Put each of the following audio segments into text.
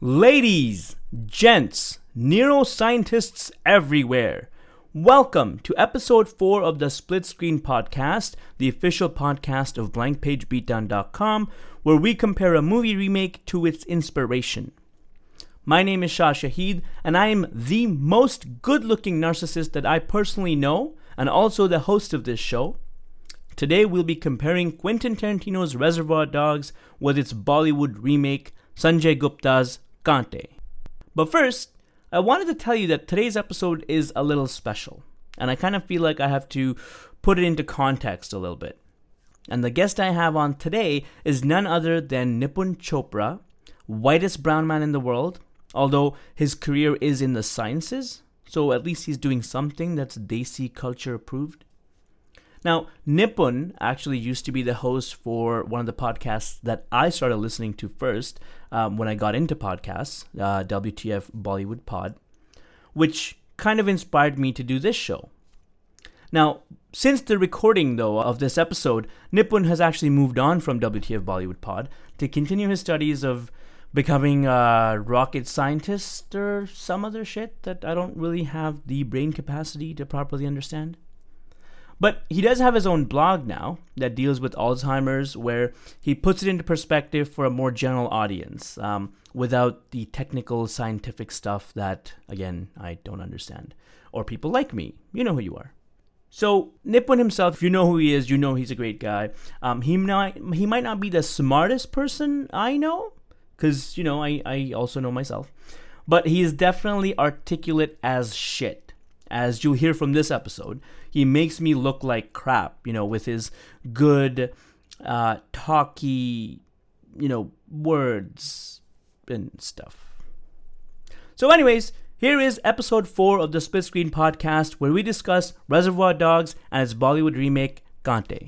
Ladies, gents, neuroscientists everywhere, welcome to episode 4 of the Split Screen Podcast, the official podcast of BlankPageBeatdown.com, where we compare a movie remake to its inspiration. My name is Shah Shahid, and I am the most good-looking narcissist that I personally know, and also the host of this show. Today we'll be comparing Quentin Tarantino's Reservoir Dogs with its Bollywood remake, Sanjay Gupta's Kaante. But first, I wanted to tell you that today's episode is a little special, and I kind of feel like I have to put it into context a little bit. And the guest I have on today is none other than Nipun Chopra, whitest brown man in the world, although his career is in the sciences, so at least he's doing something that's Desi culture approved. Now, Nipun actually used to be the host for one of the podcasts that I started listening to first when I got into podcasts, WTF Bollywood Pod, which kind of inspired me to do this show. Now, since the recording, though, of this episode, Nipun has actually moved on from WTF Bollywood Pod to continue his studies of becoming a rocket scientist or some other shit that I don't really have the brain capacity to properly understand. But he does have his own blog now that deals with Alzheimer's, where he puts it into perspective for a more general audience, without the technical scientific stuff that, again, I don't understand. Or people like me. You know who you are. So Nipun himself, you know who he is, you know he's a great guy. He might not be the smartest person I know, because, you know, I also know myself. But he is definitely articulate as shit. As you'll hear from this episode, he makes me look like crap, you know, with his good, talky, you know, words and stuff. So anyways, here is episode 4 of the Split Screen Podcast, where we discuss Reservoir Dogs and its Bollywood remake, Kaante.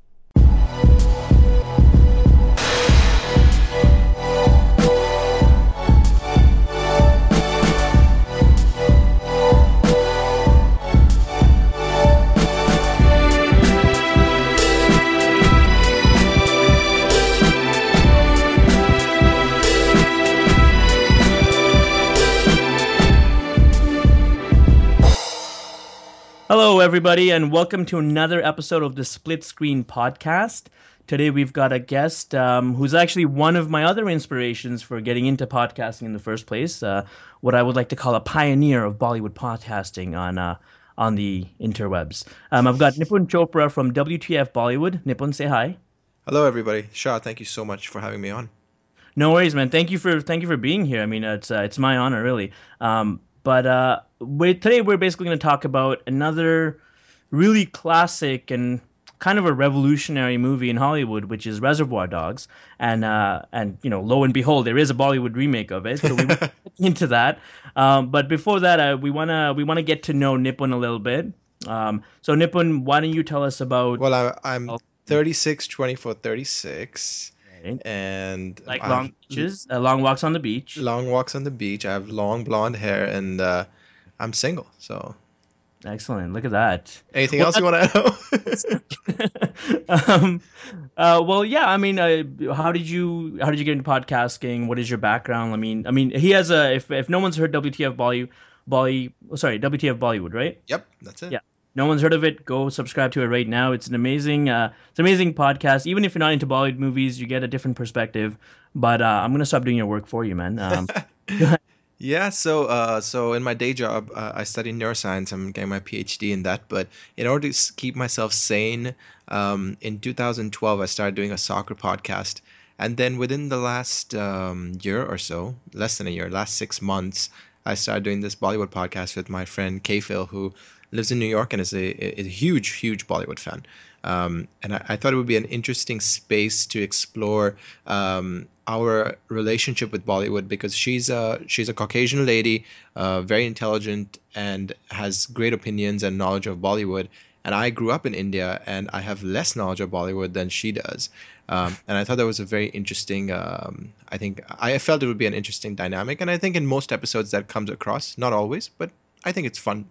Hello, everybody, and welcome to another episode of the Split Screen Podcast. Today, we've got a guest who's actually one of my other inspirations for getting into podcasting in the first place. What I would like to call a pioneer of Bollywood podcasting on the interwebs. I've got Nipun Chopra from WTF Bollywood. Nipun, say hi. Hello, everybody. Shah, thank you so much for having me on. No worries, man. Thank you for being here. I mean, it's my honor, really. But today we're basically going to talk about another really classic and kind of a revolutionary movie in Hollywood, which is Reservoir Dogs. And you know, lo and behold, there is a Bollywood remake of it. So we will get into that. But before that, we wanna get to know Nipun a little bit. So Nipun, why don't you tell us about? Well, I'm 36, 24, 36. And like long beaches, long walks on the beach. Long walks on the beach. I have long blonde hair, and I'm single. So excellent. Look at that. Anything else you want to know? Well, yeah. I mean, how did you get into podcasting? What is your background? I mean, he has a. If no one's heard WTF WTF Bollywood, right? Yep, that's it. Yeah. No one's heard of it, go subscribe to it right now. It's an amazing podcast. Even if you're not into Bollywood movies, you get a different perspective. But I'm going to stop doing your work for you, man. Yeah, so in my day job, I study neuroscience. I'm getting my PhD in that. But in order to keep myself sane, in 2012, I started doing a soccer podcast. And then within the last year or so, less than a year, last 6 months, I started doing this Bollywood podcast with my friend K-Phil, who lives in New York and is a huge Bollywood fan. And I thought it would be an interesting space to explore our relationship with Bollywood, because she's a Caucasian lady, very intelligent, and has great opinions and knowledge of Bollywood. And I grew up in India, and I have less knowledge of Bollywood than she does. And I thought that was a very interesting, I felt it would be an interesting dynamic. And I think in most episodes that comes across, not always, but I think it's fun.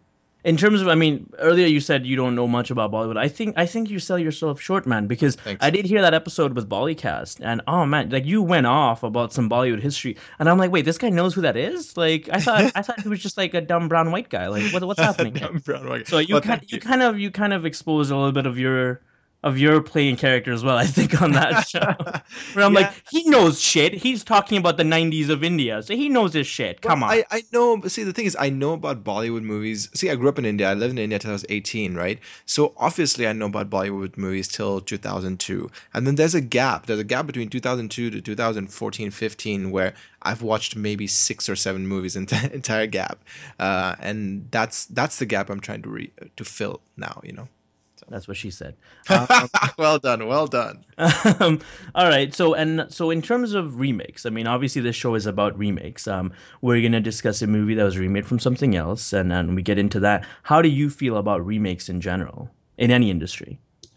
In terms of, I mean, earlier you said you don't know much about Bollywood. I think you sell yourself short, man, because I Thanks. did hear that episode with Bollycast, and oh man, like you went off about some Bollywood history, and I'm like, wait, this guy knows who that is? Like, I thought he was just like a dumb brown white guy. Like, what's happening here? Dumb brown white. So Well, thank you. you kind of exposed a little bit of your playing character as well, I think, on that show. Where I'm like, Yeah. he knows shit. He's talking about the 90s of India, so he knows his shit. Well, Come on. I know. See, the thing is, I know about Bollywood movies. See, I grew up in India. I lived in India till I was 18, right? So obviously, I know about Bollywood movies till 2002. And then there's a gap. There's a gap between 2002 to 2014, 15, where I've watched maybe 6 or 7 movies in the entire gap. And that's the gap I'm trying to fill now, you know? That's what she said. Well done, well done. All right. So in terms of remakes, I mean, obviously this show is about remakes. We're gonna discuss a movie that was remade from something else, and then we get into that. How do you feel about remakes in general in any industry?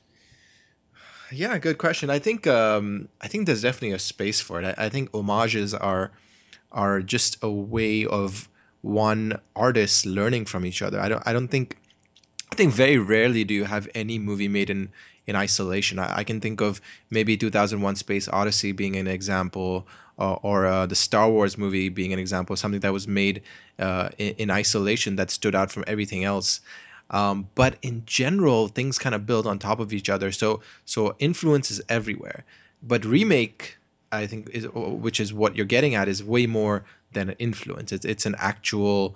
Yeah, good question. I think there's definitely a space for it. I think homages are just a way of one artist learning from each other. I don't think I think very rarely do you have any movie made in isolation. I can think of maybe 2001 Space Odyssey being an example, or the Star Wars movie being an example, something that was made in isolation that stood out from everything else. But in general, things kind of build on top of each other. So influence is everywhere. But remake, I think, which is what you're getting at, is way more than an influence. It's an actual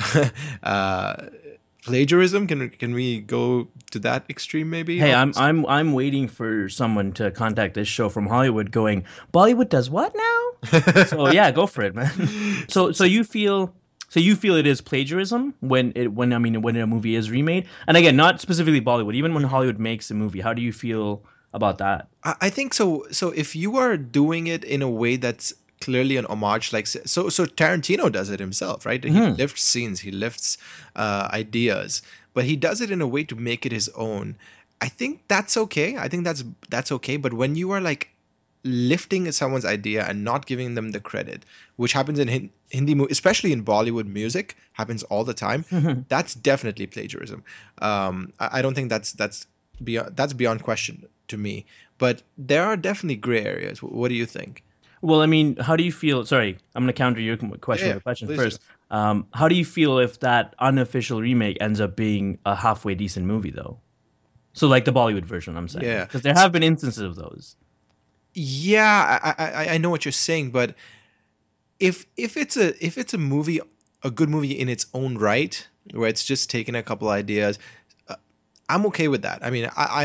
uh, plagiarism. Can we go to that extreme maybe? Hey, Almost. I'm waiting for someone to contact this show from Hollywood, going, Bollywood does what now? So yeah, go for it, man. So you feel it is plagiarism when I mean when a movie is remade, and again, not specifically Bollywood, even when Hollywood makes a movie, how do you feel about that? I think so. So if you are doing it in a way that's clearly an homage, like so Tarantino does it himself, right? He Hmm. lifts scenes, he lifts ideas, but he does it in a way to make it his own. I think that's okay. I think that's okay. But when you are like lifting someone's idea and not giving them the credit, which happens in Hindi, especially in Bollywood music, happens all the time. That's definitely plagiarism. I don't think that's beyond question to me. But there are definitely gray areas. What do you think? Well, I mean, how do you feel? Sorry, I'm gonna counter your question Yeah, with a question please do. first. How do you feel if that unofficial remake ends up being a halfway decent movie, though? So, like the Bollywood version, I'm saying, Yeah, because there have been instances of those. yeah. I know what you're saying, but if it's a movie, a good movie in its own right, where it's just taking a couple ideas, uh, I'm okay with that. I mean,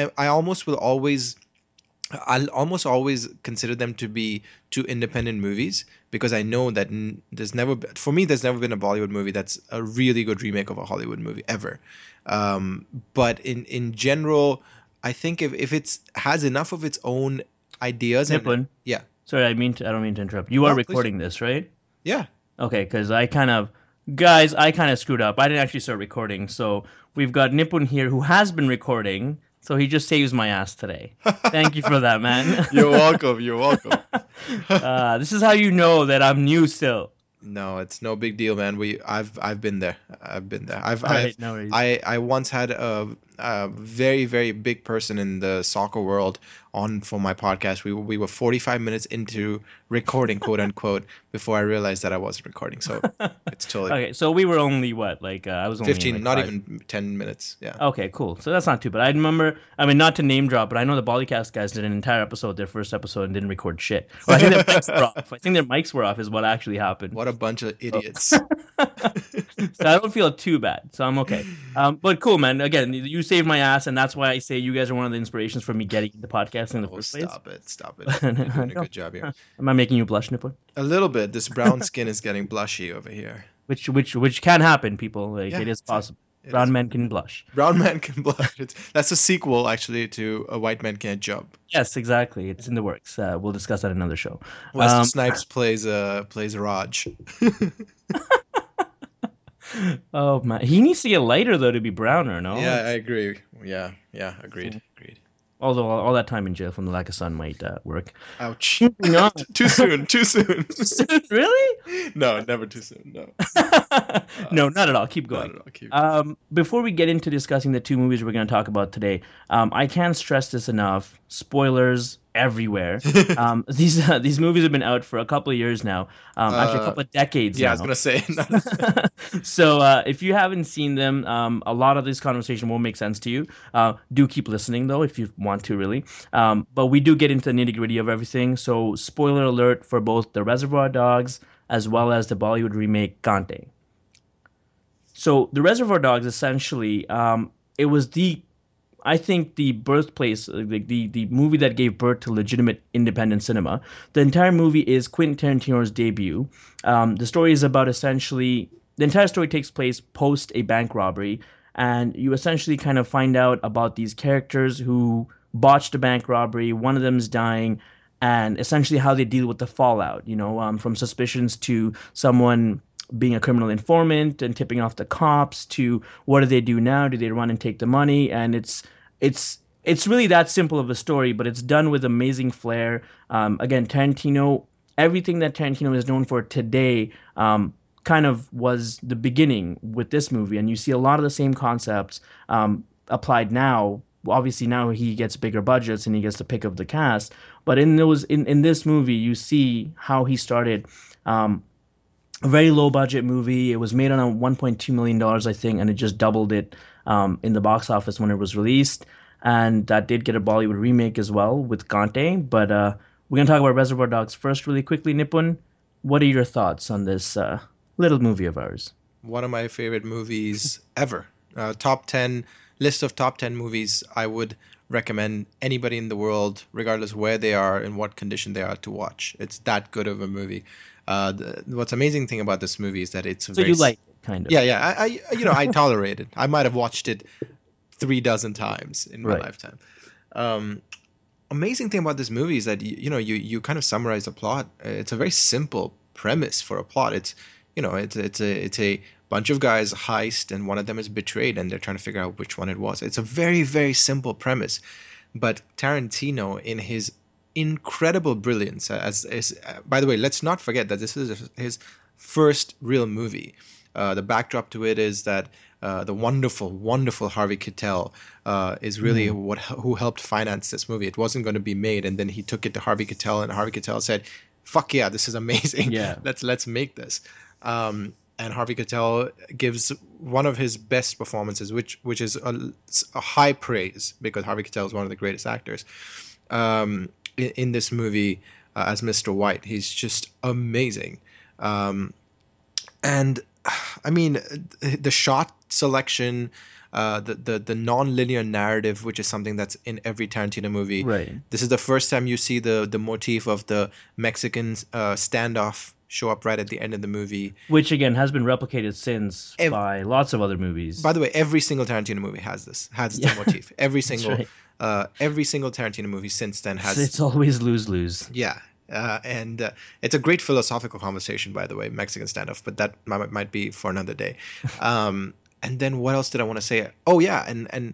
I'll almost always consider them to be two independent movies, because I know that for me, there's never been a Bollywood movie that's a really good remake of a Hollywood movie ever. But in general, I think if it's has enough of its own ideas, and Nipun, yeah, sorry, I don't mean to interrupt. You are no, please, recording this, right? yeah. Okay, because guys, I kind of screwed up. I didn't actually start recording, so we've got Nipun here who has been recording, so he just saves my ass today. Thank you for that, man. You're welcome. You're welcome. This is how you know that I'm new still. No, it's no big deal, man. I've been there. I've been there. All right, no worries. I once had a very very big person in the soccer world on for my podcast. We were 45 minutes into recording, quote unquote, before I realized that I wasn't recording. So it's totally Okay, so we were only what, like I was only in 15, like not five. even 10 minutes. Yeah. Okay, cool. So that's not too bad. I remember, I mean, not to name drop, but I know the Bollycast guys did an entire episode, their first episode, and didn't record shit. Or I think their mics were off. I think their mics were off, is what actually happened. What a bunch of So, idiots. so I don't feel too bad. So I'm okay. But cool, man. Again, you saved my ass, and that's why I say you guys are one of the inspirations for me getting into podcasting in the Oh, first place. stop it. Stop it. You're doing a No. good job here. Am I making you blush, Nipun? A little bit. This brown skin is getting blushy over here. Which can happen, people. Like Yeah, it is possible. it Brown is. men can blush. Brown man can blush. That's a sequel, actually, to A White Man Can't Jump. Yes, exactly. It's in the works. We'll discuss that in another show. Wesley Um, Snipes plays Raj. oh man, he needs to get lighter though to be browner. No, Yeah, like, I agree. Yeah, agreed. Although all that time in jail from the lack of sun might work. Ouch. Moving on. Too soon. Too soon. Really? No, never too soon. No. No, not at all. Keep Not going. at all. Keep. Before we get into discussing the two movies we're going to talk about today, I can't stress this enough. Spoilers everywhere. These movies have been out for a couple of years now. Actually, a uh, couple of decades yeah, I was now. gonna say. So if you haven't seen them, a lot of this conversation won't make sense to you. Do keep listening though if you want to really. But we do get into the nitty gritty of everything. So spoiler alert for both the Reservoir Dogs as well as the Bollywood remake Kante. So the Reservoir Dogs essentially, it was I think the birthplace, like the movie that gave birth to legitimate independent cinema. The entire movie is Quentin Tarantino's debut. The story is about essentially the entire story takes place post a bank robbery, and you essentially kind of find out about these characters who botched a bank robbery. One of them is dying, and essentially how they deal with the fallout. From suspicions to someone being a criminal informant and tipping off the cops to what do they do now? Do they run and take the money? And it's really that simple of a story, but it's done with amazing flair. Again, Tarantino, everything that Tarantino is known for today, kind of was the beginning with this movie, and you see a lot of the same concepts applied now. Obviously, now he gets bigger budgets and he gets the pick of the cast, but in this movie, you see how he started. A very low budget movie. It was made on a $1.2 million, I think, and it just doubled it in the box office when it was released. And that did get a Bollywood remake as well with Kante. But we're going to talk about Reservoir Dogs first, really quickly. Nipun, what are your thoughts on this little movie of ours? One of my favorite movies ever. Top 10 list of top 10 movies I would recommend anybody in the world, regardless where they are and what condition they are, to watch. It's that good of a movie. What's amazing thing about this movie is that it's So very you like it, kind of. yeah, yeah. I tolerate it. I might have watched it 3 dozen times in my Right. lifetime. Um, Amazing thing about this movie is that you kind of summarize the plot. It's a very simple premise for a plot. It's a bunch of guys heist and one of them is betrayed and they're trying to figure out which one it was. It's a very very simple premise, but Tarantino in his incredible brilliance as by the way, let's not forget that this is his first real movie. The backdrop to it is that the wonderful, wonderful Harvey Keitel is really Mm. who helped finance this movie. It wasn't going to be made, and then he took it to Harvey Keitel, and Harvey Keitel said, "Fuck yeah, this is amazing. Yeah. Let's make this." And Harvey Keitel gives one of his best performances, which is a high praise because Harvey Keitel is one of the greatest actors in this movie as Mr. White. He's just amazing. And I mean, the shot selection, the non-linear narrative, which is something that's in every Tarantino movie. Right. This is the first time you see the motif of the Mexican standoff show up right at the end of the movie. Which again has been replicated since Ev- by lots of other movies. By the way, every single Tarantino movie has the Yeah. motif. Right. Every single Tarantino movie since then has. It's always lose lose. Yeah. And it's a great philosophical conversation, by the way, Mexican standoff, but that might be for another day. And then what else did I want to say? Oh yeah, and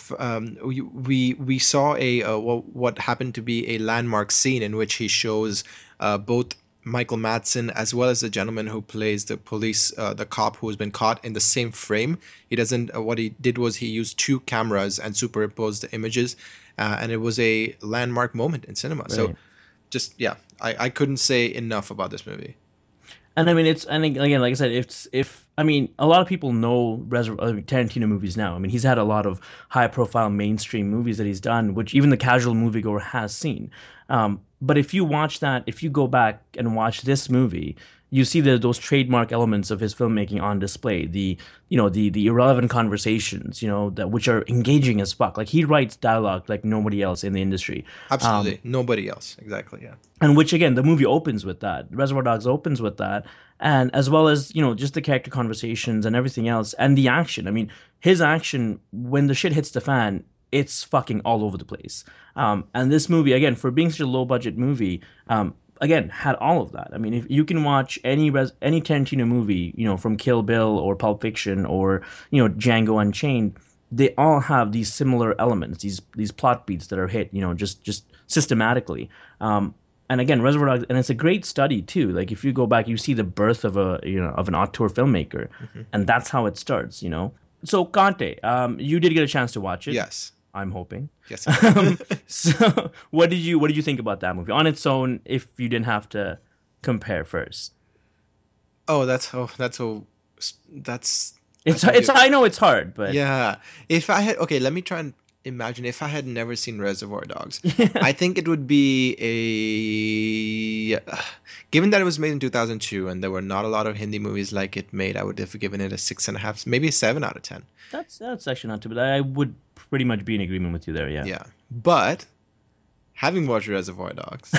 we saw what happened to be a landmark scene in which he shows both Michael Madsen as well as the gentleman who plays the police, the cop who has been caught in the same frame. He doesn't. What he did was he used two cameras and superimposed the images, and it was a landmark moment in cinema. So Right. just yeah, I couldn't say enough about this movie. And I mean, again, like I said, if I mean, a lot of people know Tarantino movies now. I mean, he's had a lot of high-profile mainstream movies that he's done, which even the casual moviegoer has seen. But if you watch that, if you go back and watch this movie, you see those trademark elements of his filmmaking on display. The irrelevant conversations, that which are engaging as fuck. Like he writes dialogue like nobody else in the industry. Absolutely, nobody else. Exactly, yeah. And which again, the movie opens with that. Reservoir Dogs opens with that, and as well as just the character conversations and everything else, and the action. I mean, his action when the shit hits the fan, it's fucking all over the place. And this movie, again, for being such a low budget movie, again had all of that. I mean, if you can watch any Tarantino movie, from Kill Bill or Pulp Fiction or Django Unchained, they all have these similar elements, these plot beats that are hit, just systematically. And again, Reservoir Dogs, and it's a great study too. Like if you go back, you see the birth of an auteur filmmaker, Hmm. and that's how it starts. So Conte, you did get a chance to watch it. Yes. I'm hoping. Yes, I did. So what did you think about that movie on its own? If you didn't have to compare first, That's it's that's a it's good. I know it's hard, but Yeah. If I had, okay, let me try and imagine if I had never seen Reservoir Dogs. yeah, I think it would be given that it was made in 2002 and there were not a lot of Hindi movies like it made, I would have given it a 6.5, maybe a 7 out of 10. that's actually not too bad. I would pretty much be in agreement with you there. Yeah. Yeah. But having watched Reservoir Dogs,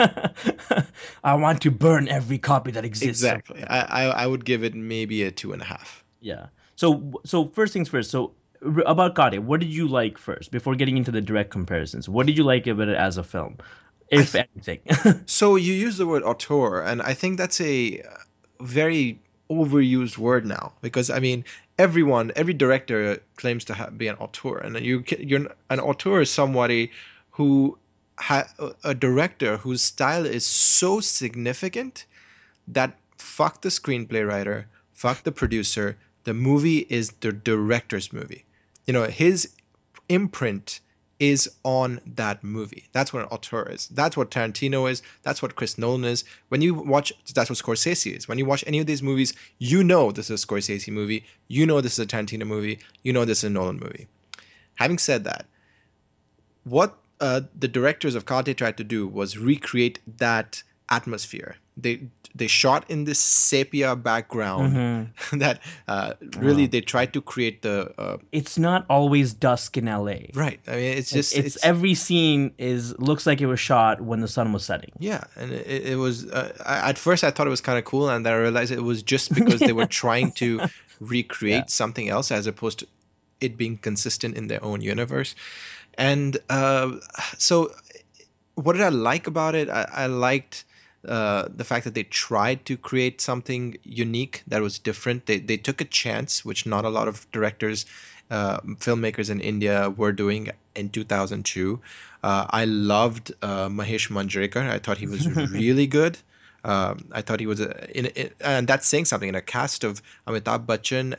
I want to burn every copy that exists of exactly, that movie. I would give it maybe a 2.5. Yeah. So first things first. So about Kade, what did you like first before getting into the direct comparisons? What did you like of it as a film, I if th- anything? so you use the word auteur, and I think that's a very overused word now because I mean every director claims to be an auteur, and you're an auteur is somebody who a director whose style is so significant that fuck the screenplay writer, fuck the producer, the movie is the director's movie. His imprint is on that movie. That's what an auteur is. That's what Tarantino is. That's what Chris Nolan is. When you watch, that's what Scorsese is. When you watch any of these movies, you know this is a Scorsese movie. You know this is a Tarantino movie. You know this is a Nolan movie. Having said that, what the directors of Kate tried to do was recreate that atmosphere. They shot in this sepia background hmm that really they tried to create the It's not always dusk in LA. right. I mean, it's just It's it's every scene is looks like it was shot when the sun was setting. yeah, and it was at first I thought it was kind of cool, and then I realized it was just because they were trying to Yeah. recreate something else as opposed to it being consistent in their own universe. And so what did I like about it? I liked the fact that they tried to create something unique that was different. They took a chance, which not a lot of directors, filmmakers in India were doing in 2002. I loved Mahesh Manjrekar. I thought he was really good. I thought he was and that's saying something, in a cast of Amitabh Bachchan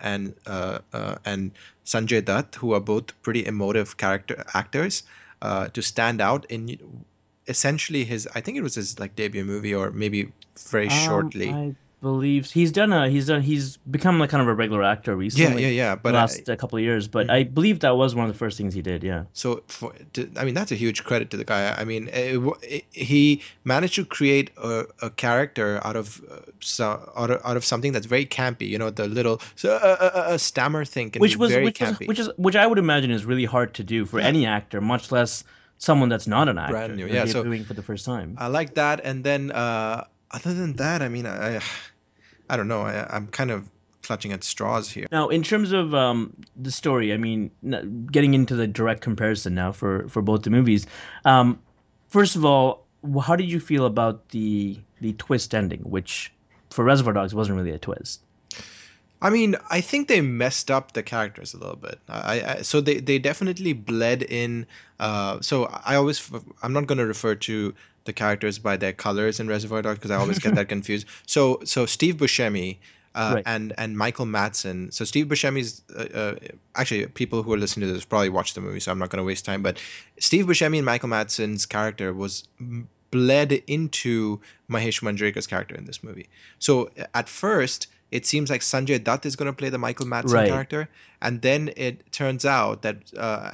and Sanjay Dutt, who are both pretty emotive character actors, to stand out in essentially his, I think it was his like debut movie or maybe very shortly. I believe he's become like kind of a regular actor Yeah, recently yeah, yeah. in But the last couple of years, but I mhm. believe that was one of the first things he did. Yeah. So I mean, that's a huge credit to the guy. I mean, he managed to create a character out of out of something that's very campy. The little stammer thing can be which was very which was campy. which is which I would imagine is really hard to do for Yeah, any actor, much less someone that's not an brand actor, new. Yeah, so doing it for the first time. I like that. And then other than that, I mean, I don't know. I'm kind of clutching at straws here. Now, in terms of the story, I mean, getting into the direct comparison now for both the movies. Um, First of all, how did you feel about the twist ending, which for Reservoir Dogs wasn't really a twist? I mean, I think they messed up the characters a little bit. So they definitely bled in. So I'm not going to refer to the characters by their colors in Reservoir Dogs because I always get that confused. So Steve Buscemi Right. and Michael Madsen. So Steve Buscemi's actually, people who are listening to this probably watched the movie, so I'm not going to waste time. But Steve Buscemi and Michael Madsen's character was bled into Mahesh Manjrekar's character in this movie. So at first, it seems like Sanjay Dutt is going to play the Michael Madsen Right. character, and then it turns out that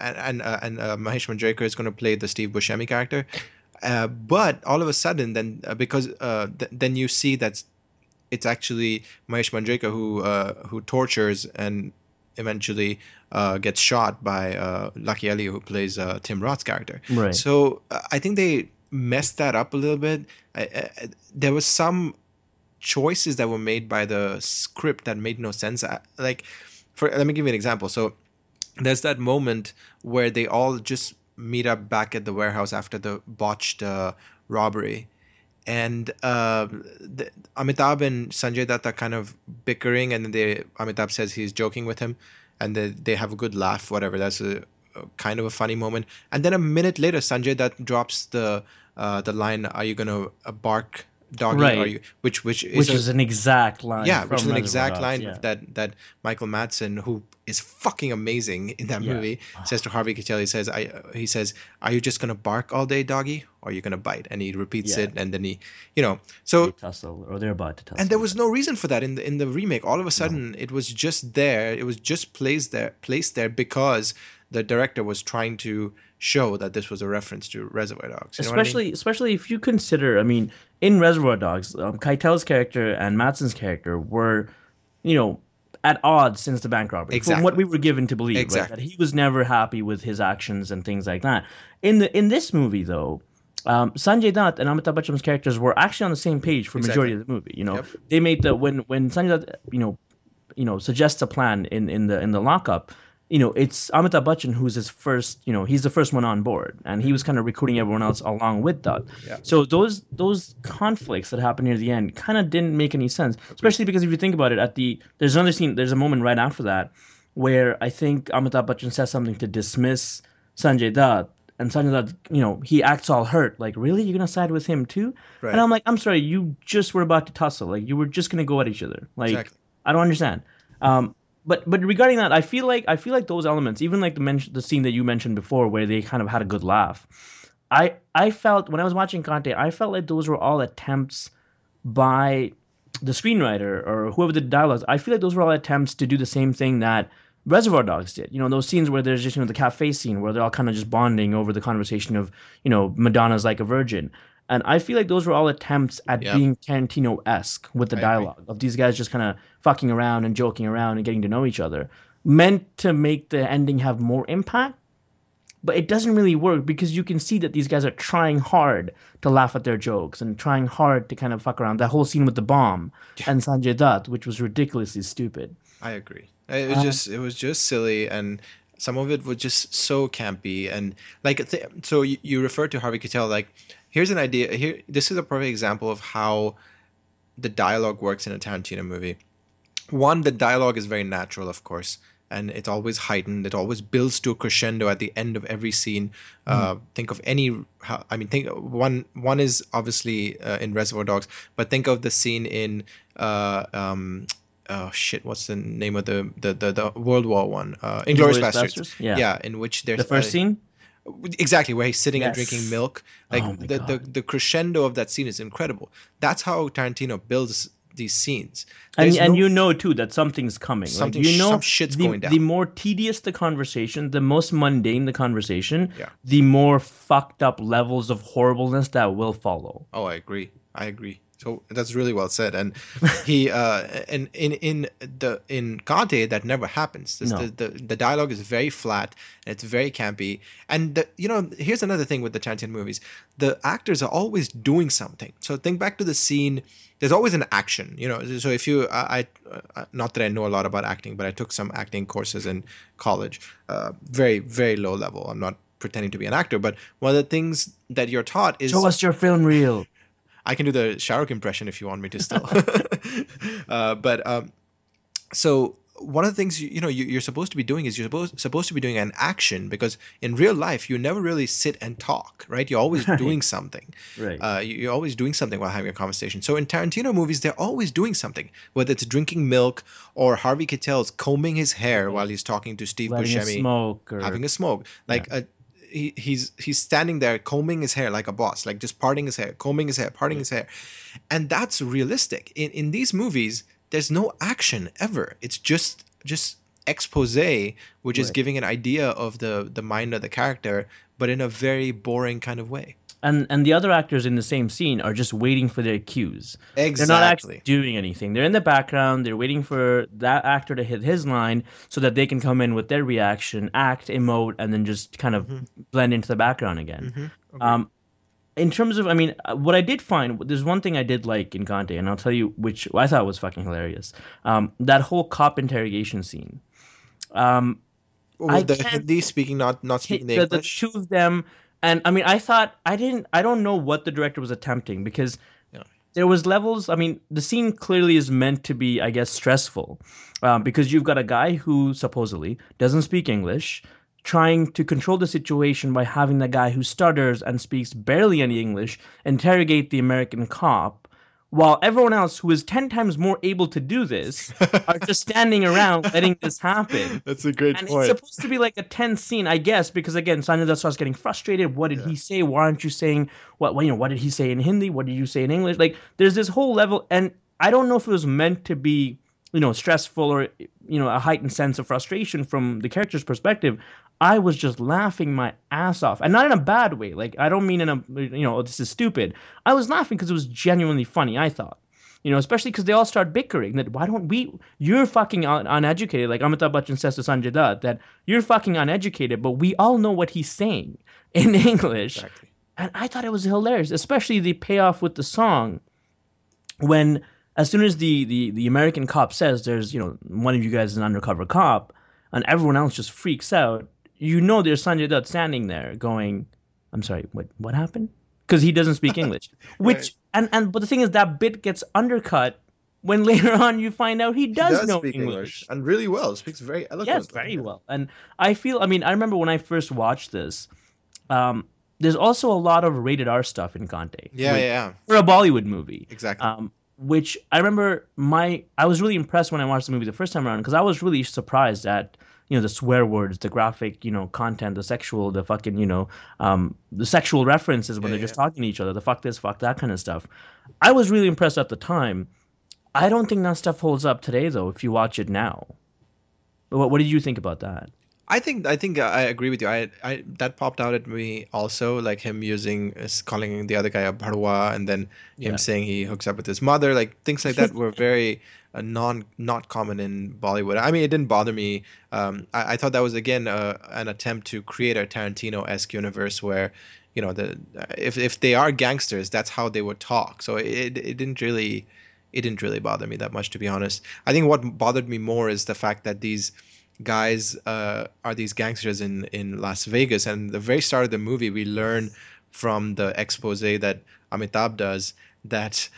Mahesh Manjrekar is going to play the Steve Buscemi character. But all of a sudden, then because then you see that it's actually Mahesh Manjrekar who tortures and eventually gets shot by Lucky Elliot, who plays Tim Roth's character. Right. So I think they messed that up a little bit. There was some choices that were made by the script that made no sense. Like, let me give you an example. So there's that moment where they all just meet up back at the warehouse after the botched robbery, and Amitabh and Sanjay Dutt are kind of bickering, and then Amitabh says he's joking with him, and they have a good laugh, whatever. That's a kind of a funny moment. And then a minute later, Sanjay Dutt drops the line, "Are you gonna bark, doggy?" Are Right. you? Which is Which a is an exact line yeah, which is from an Reservoir exact Dogs. line Yeah. that Michael Madsen, who is fucking amazing in that Yeah. movie, says to Harvey Keitel. He says, "Are you just gonna bark all day, doggy, or are you gonna bite?" And he repeats Yeah. it, and then They so tussle, or they're about to and tussle. there Yeah. was no reason for that in the remake. All of a No. sudden, it was just there. It was just placed there because the director was trying to show that this was a reference to Reservoir Dogs. You know what I mean? Especially if you consider, I mean, in Reservoir Dogs, Keitel's character and Madsen's character were, you know, at odds since the bank robbery, from what Exactly. we were given to believe, right? That Exactly. he was never happy with his actions and things like that. In this movie, though, Sanjay Dutt and Amitabh Bachchan's characters were actually on the same page for majority Exactly. of the movie. Yep. They made the when Sanjay Dutt, suggests a plan in the lockup. It's Amitabh Bachchan who's his first. He's the first one on board, and he was kind of recruiting everyone else along with that. Yeah. So those conflicts that happen near the end kind of didn't make any sense, Agreed. especially because if you think about it, there's another scene, there's a moment right after that where I think Amitabh Bachchan says something to dismiss Sanjay Dutt, and Sanjay Dutt, he acts all hurt, like, really, you're gonna side with him too? And Right. I'm like, I'm sorry, you just were about to tussle, like, you were just gonna go at each other, like, Exactly. I don't understand. But regarding that, I feel like those elements, even like the scene that you mentioned before, where they kind of had a good laugh. I felt when I was watching Conte, I felt like those were all attempts by the screenwriter or whoever did the dialogues. I feel like those were all attempts to do the same thing that Reservoir Dogs did. Those scenes where there's just the cafe scene where they're all kind of just bonding over the conversation of Madonna's like a virgin. And I feel like those were all attempts at Yep. being Tarantino-esque with the I agree. dialogue of these guys just kind of fucking around and joking around and getting to know each other, meant to make the ending have more impact. But it doesn't really work because you can see that these guys are trying hard to laugh at their jokes and trying hard to kind of fuck around. That whole scene with the bomb Yeah. and Sanjay Dutt, which was ridiculously stupid. I agree. It was Um, just silly, and some of it was just so campy. And like, so you referred to Harvey Keitel. Like, here's an idea. Here, this is a perfect example of how the dialogue works in a Tarantino movie. One, the dialogue is very natural, of course, and it's always heightened. It always builds to a crescendo at the end of every scene. Think of any. I mean, think one is obviously in Reservoir Dogs, but think of the scene in. Oh shit! What's the name of the World War One? Inglorious Inglourious Bastards. Basterds? Yeah. Yeah, in which The there's first scene? exactly where he's sitting and drinking Yes. milk. Oh Like my the God. the crescendo of that scene is incredible. That's how Tarantino builds these scenes. And There's and no too that something's coming. Like some shit's the going the down. more tedious the conversation, the most mundane the conversation, Yeah. the more fucked up levels of horribleness that will follow. Oh, I agree. I agree. So that's really well said. And he and in Conte that never happens. No. The dialogue is very flat and it's very campy. And here's another thing with the Tarantino movies: the actors are always doing something. So think back to the scene. There's always an action. So if you not that I know a lot about acting, but I took some acting courses in college. Very very low level. I'm not pretending to be an actor, but one of the things that you're taught Show is us your film reel. I can do the Shah Rukh impression if you want me to still. But so one of the things you're supposed to be doing is you're supposed to be doing an action, because in real life you never really sit and talk, right? You're always Right. doing something. Right. You're always doing something while having a conversation. So in Tarantino movies, they're always doing something, whether it's drinking milk or Harvey Keitel's combing his hair while he's talking to Steve Letting it Buscemi, smoke or having a smoke. yeah. Like he's standing there combing his hair like a boss, like just parting his hair, combing his hair, parting Right. his hair, and that's realistic. In these movies, there's no action ever. It's just expose, which is Right. giving an idea of the mind of the character, but in a very boring kind of way. And the other actors in the same scene are just waiting for their cues. They're not actually Exactly. doing anything. They're in the background. They're waiting for that actor to hit his line so that they can come in with their reaction, act, emote, and then just kind of Hmm. blend into the background again. Agreed. Um, in terms of, I mean, what I did find, there's one thing I did like in Conte, and I'll tell you which I thought was fucking hilarious. That whole cop interrogation scene. Um, I With the can't Hindi speaking, not speaking the the English. two of them, and I mean, I don't know what the director was attempting because Yeah. there was levels. I mean, the scene clearly is meant to be, I guess, stressful, because you've got a guy who supposedly doesn't speak English, trying to control the situation by having the guy who stutters and speaks barely any English interrogate the American cop, while everyone else who is 10 times more able to do this are just standing around letting this happen. That's a great And it's point. supposed to be like a tense scene, I guess, because again, Sanjay Dutt starts getting frustrated. What did Yeah. he say? Why aren't you saying what did he say in Hindi? What did you say in English? Like, there's this whole level, and I don't know if it was meant to be, stressful or a heightened sense of frustration from the character's perspective. I was just laughing my ass off, and not in a bad way. Like, I don't mean in a oh, this is stupid. I was laughing because it was genuinely funny, I thought. Especially because they all start bickering that why don't we? You're fucking uneducated. Like Amitabh Bachchan says to Sanjay Dutt that you're fucking uneducated, but we all know what he's saying in English. Exactly. And I thought it was hilarious, especially the payoff with the song when as soon as the American cop says there's one of you guys is an undercover cop, and everyone else just freaks out. There's Sanjay Dutt standing there going, "I'm sorry, what happened?" Because he doesn't speak English. Which but the thing is that bit gets undercut when later on you find out he does know speak English. and really well. Speaks very eloquently. Yes, very well. And I remember when I first watched this, there's also a lot of rated R stuff in Kante. Yeah. For a Bollywood movie. Exactly. Which I remember I was really impressed when I watched the movie the first time around because I was really surprised at the swear words, the graphic content, the sexual, the fucking the sexual references when they're just talking to each other, the fuck this, fuck that kind of stuff. I was really impressed at the time. I don't think that stuff holds up today though if you watch it now. What did you think about that? I think I agree with you. I that popped out at me also, like him calling the other guy a bharwa, and then him saying he hooks up with his mother, like things like that were very not common in Bollywood. I mean, it didn't bother me. I thought that was again an attempt to create a Tarantino-esque universe where if they are gangsters, that's how they would talk. So it didn't really bother me that much, to be honest. I think what bothered me more is the fact that these guys are these gangsters in Las Vegas, and the very start of the movie we learn from the expose that Amitabh does that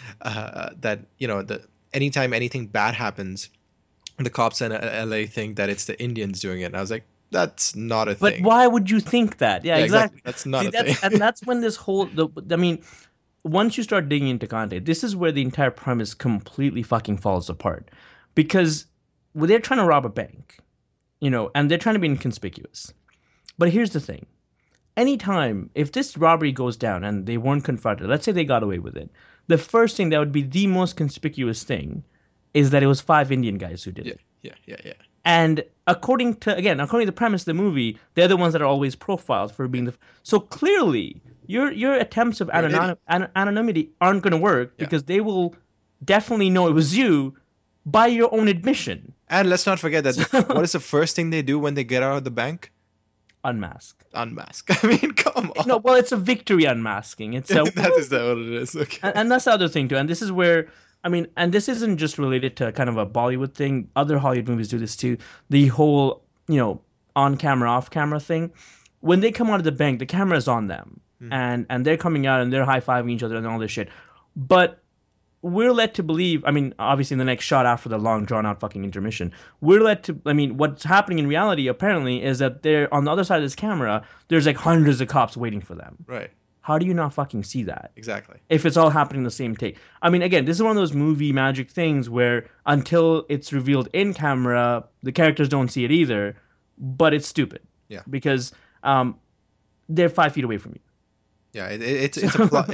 anytime anything bad happens, the cops in LA think that it's the Indians doing it. And I was like, that's not a thing. But why would you think that? Yeah, exactly. That's not a thing. And that's when this whole once you start digging into content, this is where the entire premise completely fucking falls apart, because they're trying to rob a bank. And they're trying to be inconspicuous. But here's the thing. Anytime, if this robbery goes down and they weren't confronted, let's say they got away with it, the first thing that would be the most conspicuous thing is that it was 5 Indian guys who did it. Yeah. And according to the premise of the movie, they're the ones that are always profiled for being so clearly your attempts of anonymity aren't going to work because they will definitely know it was you by your own admission. And let's not forget that what is the first thing they do when they get out of the bank? Unmask. I mean, come on. No, well, it's a victory unmasking. It's a that is what it is. Okay. And that's the other thing too. And this is where and this isn't just related to kind of a Bollywood thing. Other Hollywood movies do this too. The whole on camera, off camera thing. When they come out of the bank, the camera is on them, and they're coming out and they're high fiving each other and all this shit. But we're led to believe, obviously in the next shot after the long drawn out fucking intermission, we're led to, what's happening in reality apparently is that they're on the other side of this camera, there's like hundreds of cops waiting for them. Right. How do you not fucking see that? Exactly. If it's all happening in the same take. Again, this is one of those movie magic things where until it's revealed in camera, the characters don't see it either, but it's stupid. Yeah. Because they're 5 feet away from you. Yeah, it's a plot.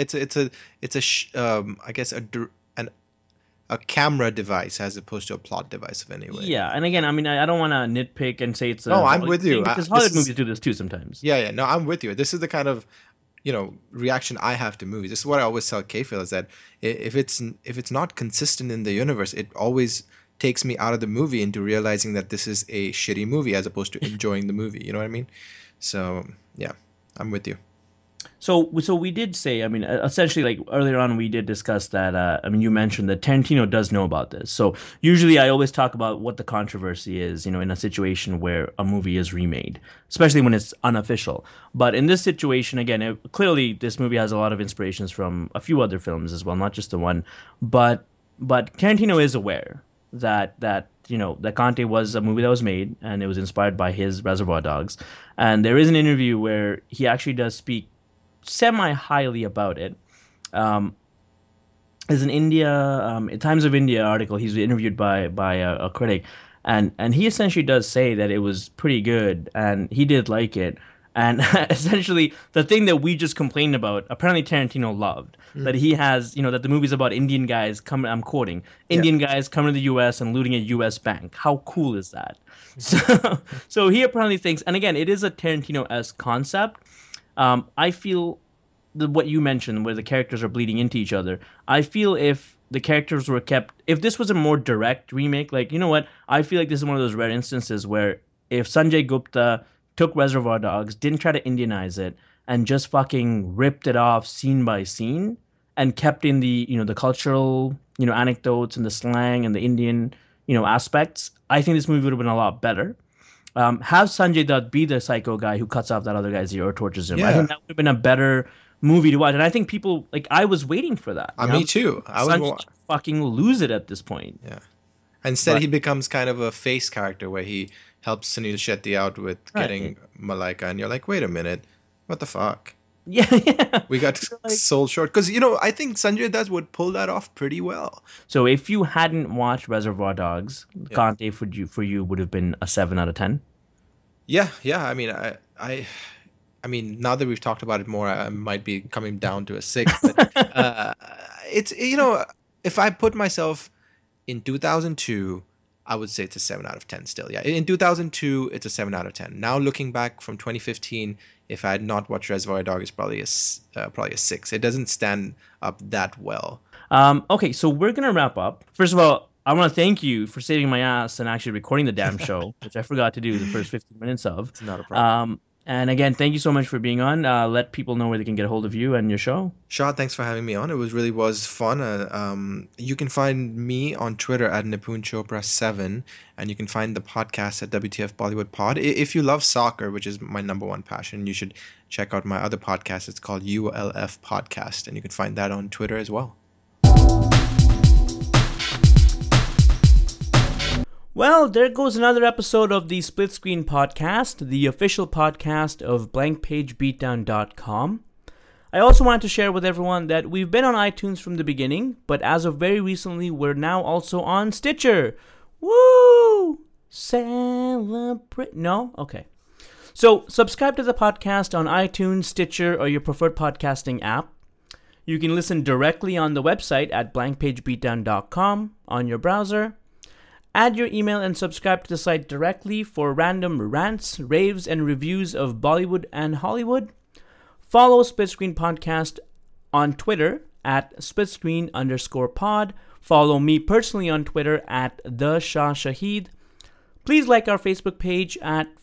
I guess a camera device as opposed to a plot device of any way. Yeah, and again, I don't want to nitpick and say it's no. I'm with you because Hollywood movies do this too sometimes. Yeah. No, I'm with you. This is the kind of reaction I have to movies. This is what I always tell K-Phil is that if it's not consistent in the universe, it always takes me out of the movie into realizing that this is a shitty movie as opposed to enjoying the movie. You know what I mean? So yeah, I'm with you. So we did say, I mean, essentially, like earlier on, we did discuss that. I mean, you mentioned that Tarantino does know about this. So usually, I always talk about what the controversy is, in a situation where a movie is remade, especially when it's unofficial. But in this situation, again, clearly, this movie has a lot of inspirations from a few other films as well, not just the one. But Tarantino is aware that Conte was a movie that was made and it was inspired by his Reservoir Dogs. And there is an interview where he actually does speak semi highly about it. Um, there's an Times of India article. He's interviewed by a critic, and he essentially does say that it was pretty good, and he did like it. And essentially, the thing that we just complained about, apparently Tarantino loved that he has, that the movie's about Indian guys coming. I'm quoting Yeah. Indian guys coming to the U.S. and looting a U.S. bank. How cool is that? So, so he apparently thinks, and again, it is a Tarantino-esque concept. I feel what you mentioned, where the characters are bleeding into each other. I feel if the characters were kept, if this was a more direct remake, like you know what, I feel like this is one of those rare instances where if Sanjay Gupta took Reservoir Dogs, didn't try to Indianize it, and just fucking ripped it off scene by scene, and kept in the cultural anecdotes and the slang and the Indian aspects, I think this movie would have been a lot better. Have Sanjay Dutt be the psycho guy who cuts off that other guy's ear or tortures him. I Yeah. think that would have been a better movie to watch, and I think people like I was waiting for that. Me too. I was Sanjay should fucking lose it at this point. Yeah. Instead, But he becomes kind of a face character where he helps Sunil Shetty out with getting right, Malaika, and you're like, wait a minute, what the fuck? yeah, yeah. We got Like, sold short because I think Sanjay Dutt would pull that off pretty well. so if you hadn't watched Reservoir Dogs, Yeah. Conte for you would have been a 7 out of 10. Yeah, yeah. I mean, I mean, now that we've talked about it more, I might be coming down to a 6. But it's if I put myself in 2002, I would say it's a 7 out of 10 still. Yeah, in 2002, it's a 7 out of 10. Now looking back from 2015, if I had not watched Reservoir Dog, it's probably probably a 6. It doesn't stand up that well. Okay, so we're gonna wrap up. First of all, I want to thank you for saving my ass and actually recording the damn show, which I forgot to do the first 15 minutes of. It's not a problem. And again, thank you so much for being on. Let people know where they can get a hold of you and your show. Shah, thanks for having me on. It was fun. You can find me on Twitter at Nipun Chopra 7, and you can find the podcast at WTF Bollywood Pod. If you love soccer, which is my number one passion, you should check out my other podcast. It's called ULF Podcast, and you can find that on Twitter as well. Well, there goes another episode of the Split Screen Podcast, the official podcast of blankpagebeatdown.com. I also wanted to share with everyone that we've been on iTunes from the beginning, but as of very recently, we're now also on Stitcher. Woo! Celebrate. No? Okay. So, subscribe to the podcast on iTunes, Stitcher, or your preferred podcasting app. You can listen directly on the website at blankpagebeatdown.com on your browser. Add your email and subscribe to the site directly for random rants, raves, and reviews of Bollywood and Hollywood. Follow Split Screen Podcast on Twitter at splitscreen_pod. Follow me personally on Twitter at the Shah Shahid. Please like our Facebook page at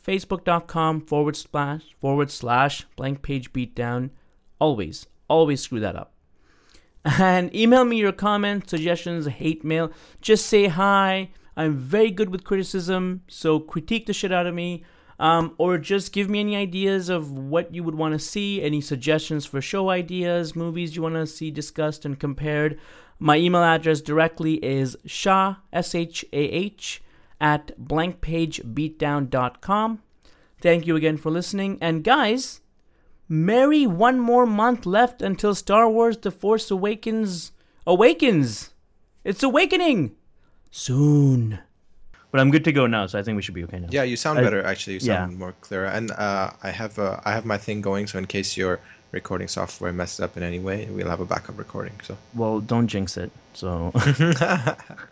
facebook.com//blankpagebeatdown. Always screw that up. And email me your comments, suggestions, hate mail. Just say hi. I'm very good with criticism, so critique the shit out of me. Or just give me any ideas of what you would want to see, any suggestions for show ideas, movies you want to see discussed and compared. My email address directly is shah, S-H-A-H, at blankpagebeatdown.com. Thank you again for listening. And guys, merry one more month left until Star Wars The Force Awakens. It's awakening! Soon. But I'm good to go now, so I think we should be okay now. Yeah, you sound better actually. You sound yeah. more clear. And I have my thing going, so in case your recording software messed up in any way, we'll have a backup recording. So Well, don't jinx it. So